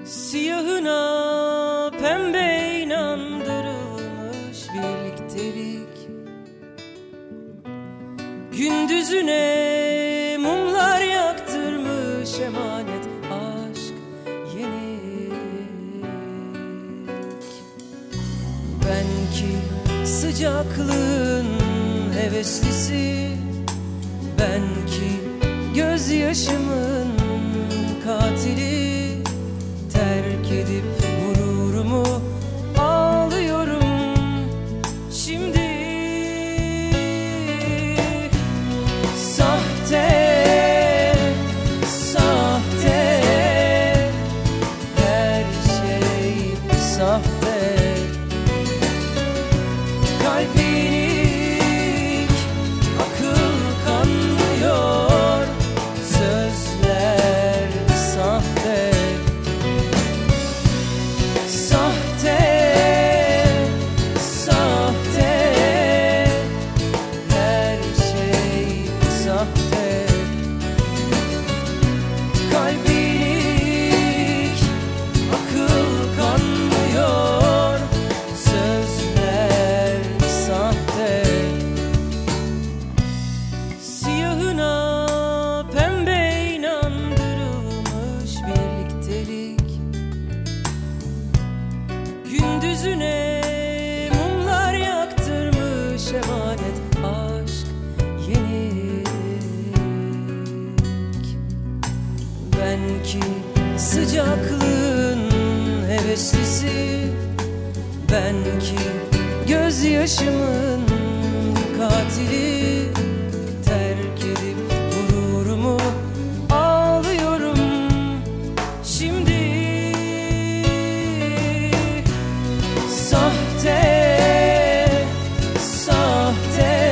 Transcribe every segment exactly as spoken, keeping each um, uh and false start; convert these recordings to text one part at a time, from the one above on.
Siyahına pembe inandırılmış birliktelik, gündüzüne mumlar yaktırmış emanet aşk yenik. Ben ki sıcaklığın heveslisi, ben ki gözyaşımın katili. Terk edip gururumu ağlıyorum şimdi. Sahte, sahte, her şey sahte. Kalplik, akıl kanmıyor, sözler sahte. Kalblik, akıl kanmıyor, sözler sahte. Siyahına pembe inandırılmış birliktelik, gündüzüne mumlar yaktırmış emanet aşk yenik. Ben ki sıcaklığın heveslisi, ben ki gözyaşımın katili. Terk edip gururumu ağlıyorum şimdi. Sahte, sahte,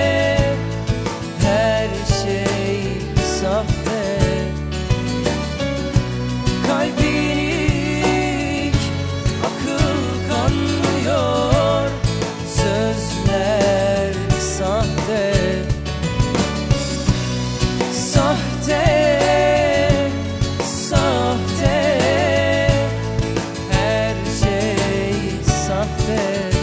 her şey sahte. Kalblik, akıl kanmıyor, sözler sahte. Sahte, sahte, her şey sahte.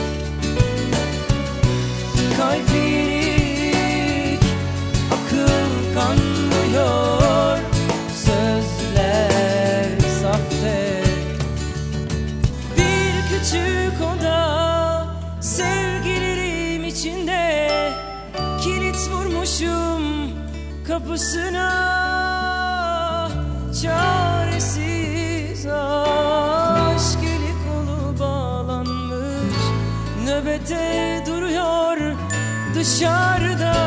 Kalplik, akıl kanmıyor, sözler sahte. Bir küçük oda sevgililerim içinde, kilit vurmuşum kapısına. Çaresiz aşk eli kolu bağlanmış, nöbete duruyor dışarıda.